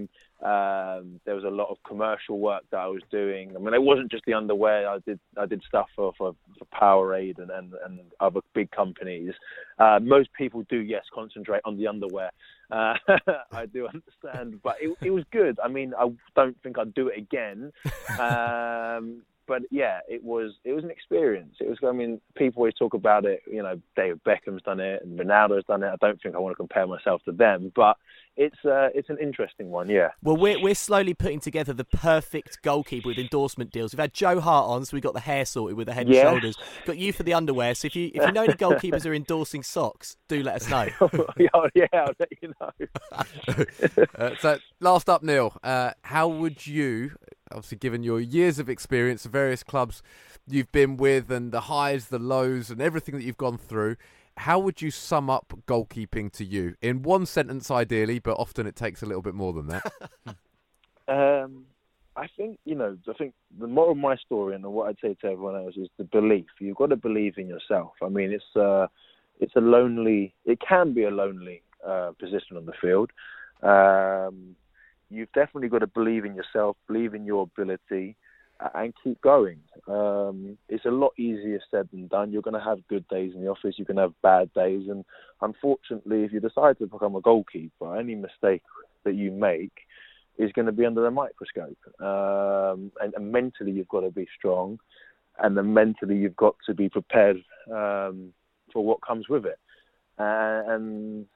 [SPEAKER 2] Um, there was a lot of commercial work that I was doing. I mean, it wasn't just the underwear. I did I did stuff for for, for Powerade and, and, and other big companies. Uh, most people do, yes, concentrate on the underwear. Uh, I do understand, but it, it was good. I mean, I don't think I'd do it again. Um, But yeah, it was it was an experience. It was. I mean, people always talk about it. You know, David Beckham's done it and Ronaldo's done it. I don't think I want to compare myself to them, but it's uh, it's an interesting one. Yeah.
[SPEAKER 1] Well, we're we're slowly putting together the perfect goalkeeper with endorsement deals. We've had Joe Hart on, so we got the hair sorted with the head
[SPEAKER 2] yeah.
[SPEAKER 1] and shoulders. Got you for the underwear. So if you if you know any goalkeepers who are endorsing socks, do let us know.
[SPEAKER 2] oh, yeah, I'll let you know.
[SPEAKER 3] uh, so last up, Neil. Uh, how would you? Obviously, given your years of experience, the various clubs you've been with and the highs, the lows and everything that you've gone through, how would you sum up goalkeeping to you? In one sentence, ideally, but often it takes a little bit more than that.
[SPEAKER 2] um, I think, you know, I think the moral of my story and what I'd say to everyone else is the belief. You've got to believe in yourself. I mean, it's, uh, it's a lonely, it can be a lonely uh, position on the field. Um You've definitely got to believe in yourself, believe in your ability, and keep going. Um, it's a lot easier said than done. You're going to have good days in the office. You're going to have bad days. And unfortunately, if you decide to become a goalkeeper, any mistake that you make is going to be under a microscope. Um, and, and mentally, you've got to be strong. And then mentally, you've got to be prepared um, for what comes with it. Uh, and...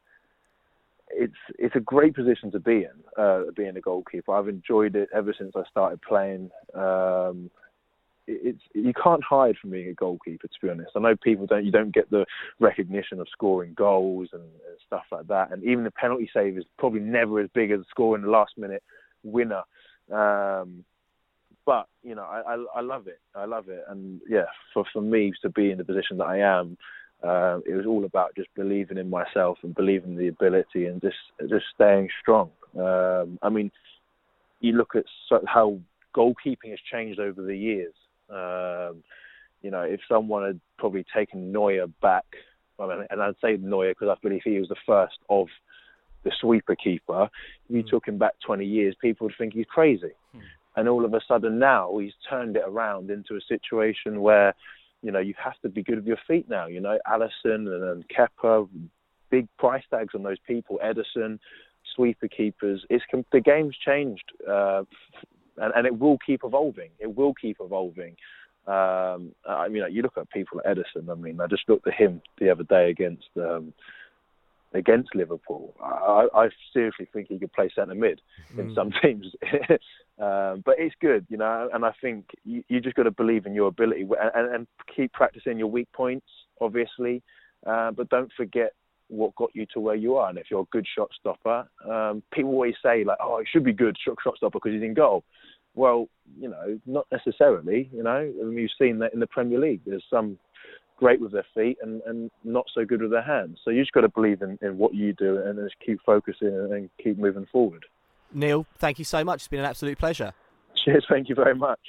[SPEAKER 2] It's it's a great position to be in, uh, being a goalkeeper. I've enjoyed it ever since I started playing. Um, it's you can't hide from being a goalkeeper, to be honest. I know people don't you don't get the recognition of scoring goals and, and stuff like that. And even the penalty save is probably never as big as scoring the last minute winner. Um, but you know, I, I I love it. I love it. And yeah, for for me to be in the position that I am. Uh, it was all about just believing in myself and believing in the ability and just just staying strong. Um, I mean, you look at so, how goalkeeping has changed over the years. Um, you know, if someone had probably taken Neuer back, I mean, and I'd say Neuer because I believe he was the first of the sweeper keeper. If you mm. took him back twenty years, people would think he's crazy. Mm. And all of a sudden now he's turned it around into a situation where you know, you have to be good with your feet now. You know, Alisson and, and Kepa, big price tags on those people. Ederson, sweeper keepers. It's the game's changed, uh, and, and it will keep evolving. It will keep evolving. Um, I mean, you look at people like Ederson. I mean, I just looked at him the other day against um, against Liverpool. I, I seriously think he could play centre mid mm. in some teams. Um, but it's good, you know, and I think you, you just got to believe in your ability and, and keep practicing your weak points, obviously, uh, but don't forget what got you to where you are. And if you're a good shot stopper, um, people always say, like, oh, he should be good shot, shot stopper because he's in goal. Well, you know, not necessarily, you know. I mean, you've seen that in the Premier League. There's some great with their feet and, and not so good with their hands. So you just got to believe in, in what you do and just keep focusing and keep moving forward.
[SPEAKER 1] Neil, thank you so much. It's been an absolute pleasure.
[SPEAKER 2] Cheers, thank you very much.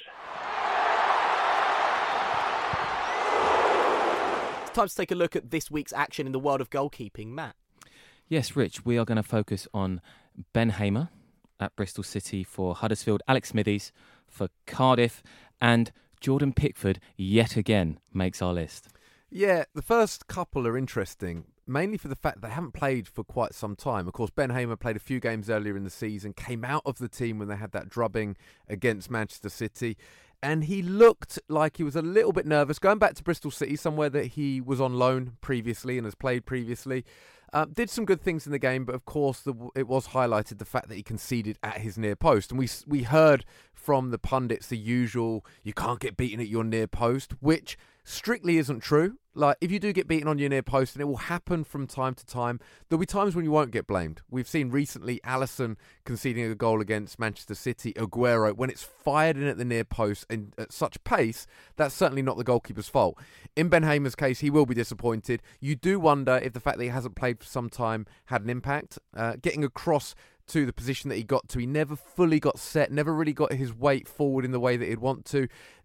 [SPEAKER 1] It's time to take a look at this week's action in the world of goalkeeping. Matt?
[SPEAKER 4] Yes, Rich, we are going to focus on Ben Hamer at Bristol City for Huddersfield, Alex Smithies for Cardiff, and Jordan Pickford yet again makes our list.
[SPEAKER 3] Yeah, the first couple are interesting, mainly for the fact they haven't played for quite some time. Of course, Ben Hamer played a few games earlier in the season, came out of the team when they had that drubbing against Manchester City, and he looked like he was a little bit nervous. Going back to Bristol City, somewhere that he was on loan previously and has played previously, uh, did some good things in the game, but of course the, it was highlighted the fact that he conceded at his near post. And we we heard from the pundits the usual, you can't get beaten at your near post, which strictly isn't true. Like, if you do get beaten on your near post, and it will happen from time to time, there'll be times when you won't get blamed. We've seen recently Alisson conceding a goal against Manchester City, Aguero, when it's fired in at the near post and at such pace, that's certainly not the goalkeeper's fault. In Ben Hamer's case, he will be disappointed. You do wonder if the fact that he hasn't played for some time had an impact. Uh, getting across to the position that he got to, he never fully got set, never really got his weight forward in the way that he'd want to.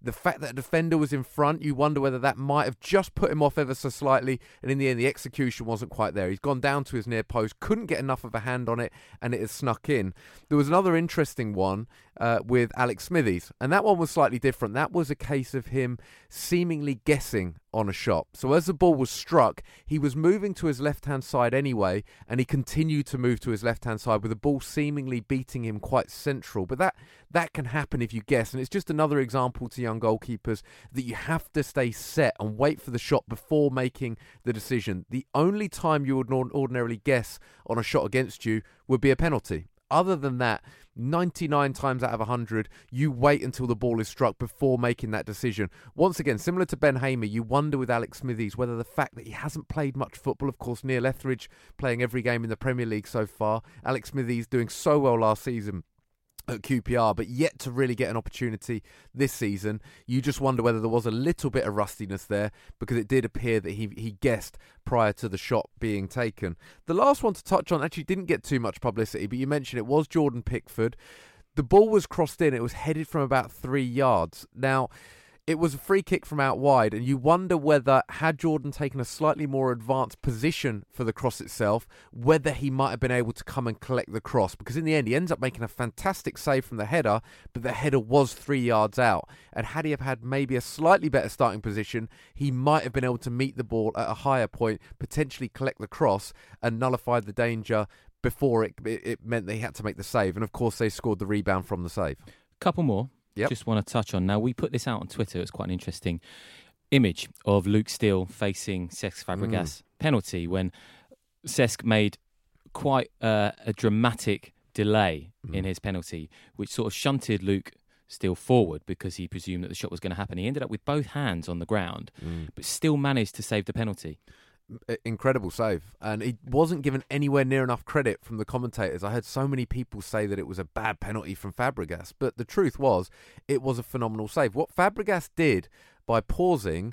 [SPEAKER 3] The fact that a defender was in front, you wonder whether that might have just put him off ever so slightly, and in the end the execution wasn't quite there. He's gone down to his near post, couldn't get enough of a hand on it, and it has snuck in. There was another interesting one uh, with Alex Smithies, and that one was slightly different. That was a case of him seemingly guessing on a shot. So as the ball was struck, he was moving to his left-hand side anyway, and he continued to move to his left-hand side with the ball seemingly beating him quite central. But that that can happen if you guess, and it's just another example to young goalkeepers that you have to stay set and wait for the shot before making the decision. The only time you would ordinarily guess on a shot against you would be a penalty. Other than that, ninety-nine times out of one hundred, you wait until the ball is struck before making that decision. Once again, similar to Ben Hamer, you wonder with Alex Smithies whether the fact that he hasn't played much football, of course, Neil Etheridge playing every game in the Premier League so far, Alex Smithies doing so well last season at Q P R, but yet to really get an opportunity this season. You just wonder whether there was a little bit of rustiness there, because it did appear that he he guessed prior to the shot being taken. The last one to touch on actually didn't get too much publicity, but you mentioned it was Jordan Pickford. The ball was crossed in. It was headed from about three yards. Now, it was a free kick from out wide, and you wonder whether, had Jordan taken a slightly more advanced position for the cross itself, whether he might have been able to come and collect the cross. Because in the end, he ends up making a fantastic save from the header, but the header was three yards out. And had he have had maybe a slightly better starting position, he might have been able to meet the ball at a higher point, potentially collect the cross, and nullify the danger before it, it meant that he had to make the save. And of course, they scored the rebound from the save.
[SPEAKER 4] Couple more. Yep. Just want to touch on. Now, we put this out on Twitter. It's quite an interesting image of Luke Steele facing Cesc Fabregas mm. penalty, when Cesc made quite uh, a dramatic delay mm. in his penalty, which sort of shunted Luke Steele forward because he presumed that the shot was going to happen. He ended up with both hands on the ground, mm. but still managed to save the penalty.
[SPEAKER 3] Incredible save, and he wasn't given anywhere near enough credit from the commentators. I heard so many people say that it was a bad penalty from Fabregas, but the truth was it was a phenomenal save. What Fabregas did by pausing,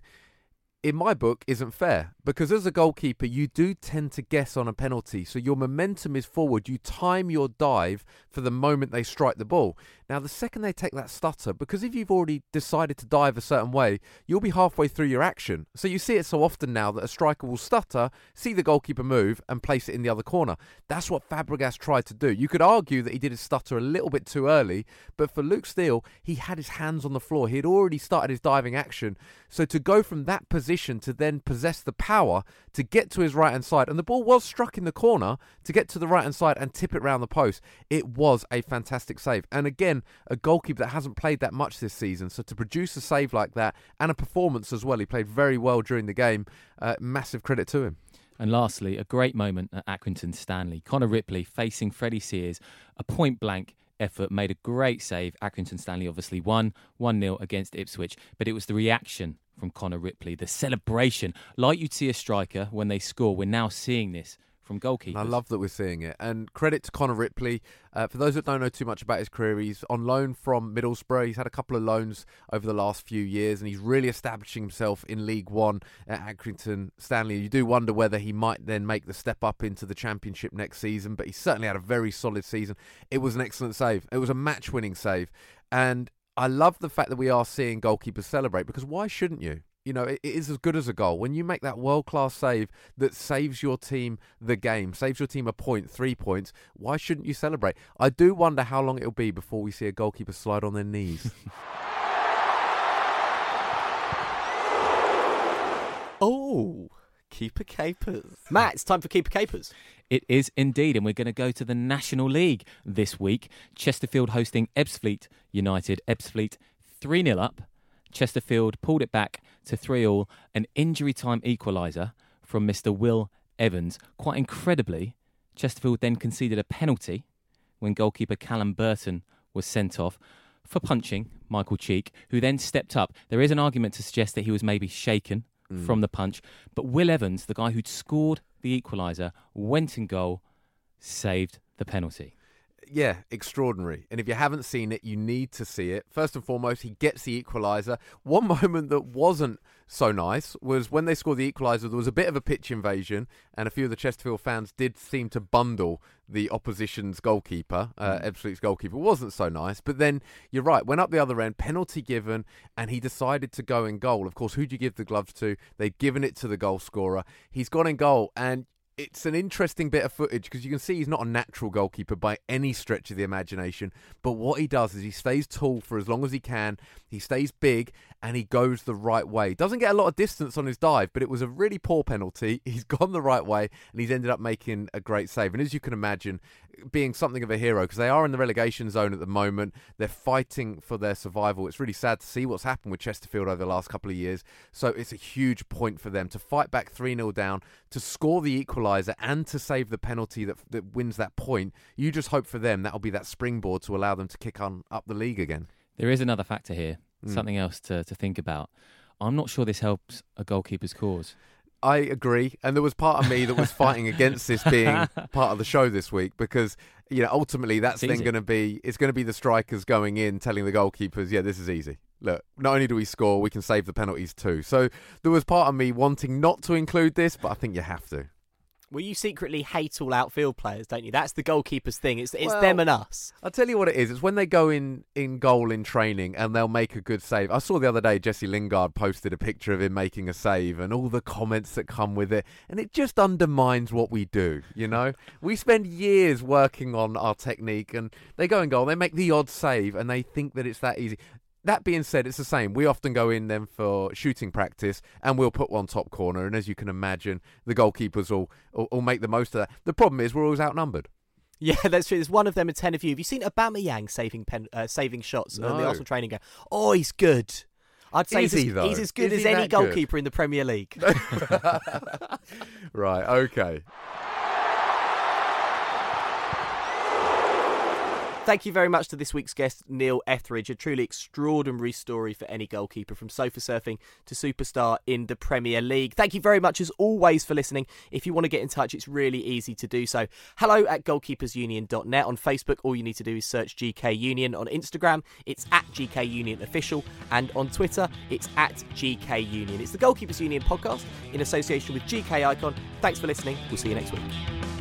[SPEAKER 3] in my book, isn't fair, because as a goalkeeper you do tend to guess on a penalty, so your momentum is forward. You time your dive for the moment they strike the ball. Now, the second they take that stutter, because if you've already decided to dive a certain way, you'll be halfway through your action. So you see it so often now that a striker will stutter, see the goalkeeper move, and place it in the other corner. That's what Fabregas tried to do. You could argue that he did his stutter a little bit too early, but for Luke Steele, he had his hands on the floor. He had already started his diving action. So to go from that position to then possess the power to get to his right-hand side, and the ball was struck in the corner, to get to the right-hand side and tip it round the post, it was a fantastic save. And again, a goalkeeper that hasn't played that much this season, so to produce a save like that, and a performance as well, he played very well during the game, uh, massive credit to him.
[SPEAKER 4] And lastly, a great moment at Accrington Stanley. Connor Ripley facing Freddie Sears, a point-blank effort, made a great save. Accrington Stanley obviously won one nil against Ipswich, but it was the reaction from Connor Ripley, the celebration, like you'd see a striker when they score. We're now seeing this from goalkeepers.
[SPEAKER 3] And I love that we're seeing it. And credit to Connor Ripley. Uh, for those that don't know too much about his career, he's on loan from Middlesbrough. He's had a couple of loans over the last few years, and he's really establishing himself in League One at Accrington Stanley. You do wonder whether he might then make the step up into the Championship next season, but he certainly had a very solid season. It was an excellent save. It was a match-winning save. And I love the fact that we are seeing goalkeepers celebrate, because why shouldn't you? You know, it is as good as a goal. When you make that world-class save that saves your team the game, saves your team a point, three points, why shouldn't you celebrate? I do wonder how long it'll be before we see a goalkeeper slide on their knees.
[SPEAKER 1] Oh, Keeper Capers. Matt, it's time for Keeper Capers.
[SPEAKER 4] It is indeed, and we're going to go to the National League this week. Chesterfield hosting Ebbsfleet United. Ebbsfleet three nil up. Chesterfield pulled it back to three all, an injury-time equaliser from Mister Will Evans. Quite incredibly, Chesterfield then conceded a penalty when goalkeeper Callum Burton was sent off for punching Michael Cheek, who then stepped up. There is an argument to suggest that he was maybe shaken mm. from the punch, but Will Evans, the guy who'd scored the equaliser, went in goal, saved the penalty.
[SPEAKER 3] Yeah, extraordinary. And if you haven't seen it, you need to see it. First and foremost, he gets the equaliser. One moment that wasn't so nice was when they scored the equaliser, there was a bit of a pitch invasion, and a few of the Chesterfield fans did seem to bundle the opposition's goalkeeper, uh, mm. Ebbsfleet's goalkeeper. It wasn't so nice. But then, you're right, went up the other end, penalty given, and he decided to go in goal. Of course, who do you give the gloves to? They've given it to the goal scorer. He's gone in goal, and it's an interesting bit of footage because you can see he's not a natural goalkeeper by any stretch of the imagination. But what he does is he stays tall for as long as he can. He stays big and he goes the right way. Doesn't get a lot of distance on his dive, but it was a really poor penalty. He's gone the right way and he's ended up making a great save. And as you can imagine, being something of a hero because they are in the relegation zone at the moment. They're fighting for their survival. It's really sad to see what's happened with Chesterfield over the last couple of years. So it's a huge point for them to fight back three nil down, to score the equaliser and to save the penalty that that wins that point. You just hope for them that'll be that springboard to allow them to kick on up the league again.
[SPEAKER 4] There is another factor here,
[SPEAKER 3] mm.
[SPEAKER 4] something else to, to think about. I'm not sure this helps a goalkeeper's cause.
[SPEAKER 3] I agree, and there was part of me that was fighting against this being part of the show this week because, you know, ultimately that's
[SPEAKER 4] it's
[SPEAKER 3] then going to be it's going to be the strikers going in telling the goalkeepers, yeah, this is easy. Look, not only do we score, we can save the penalties too. So there was part of me wanting not to include this, but I think you have to.
[SPEAKER 1] Well, you secretly hate all outfield players, don't you? That's the goalkeeper's thing. It's it's
[SPEAKER 3] well,
[SPEAKER 1] them and us.
[SPEAKER 3] I'll tell you what it is. It's when they go in, in goal in training and they'll make a good save. I saw the other day Jesse Lingard posted a picture of him making a save and all the comments that come with it. And it just undermines what we do, you know? We spend years working on our technique and they go in goal, they make the odd save and they think that it's that easy. That being said, it's the same. We often go in then for shooting practice and we'll put one top corner. And as you can imagine, the goalkeepers will, will, will make the most of that. The problem is we're always outnumbered.
[SPEAKER 1] Yeah, that's true. There's one of them and ten of you. Have you seen Aubameyang saving pen, uh, saving shots
[SPEAKER 3] no.
[SPEAKER 1] on the Arsenal training ground? Oh, he's good. I'd say
[SPEAKER 3] is
[SPEAKER 1] he's,
[SPEAKER 3] he,
[SPEAKER 1] as,
[SPEAKER 3] though?
[SPEAKER 1] he's as good
[SPEAKER 3] is
[SPEAKER 1] as any goalkeeper
[SPEAKER 3] good?
[SPEAKER 1] in the Premier League.
[SPEAKER 3] Right, okay.
[SPEAKER 1] Thank you very much to this week's guest, Neil Etheridge. A truly extraordinary story for any goalkeeper, from sofa surfing to superstar in the Premier League. Thank you very much, as always, for listening. If you want to get in touch, it's really easy to do so. Hello at goalkeepers union dot net. On Facebook, all you need to do is search G K Union. On Instagram, it's at G K Union Official. And on Twitter, it's at G K Union. It's the Goalkeepers Union podcast in association with G K Icon. Thanks for listening. We'll see you next week.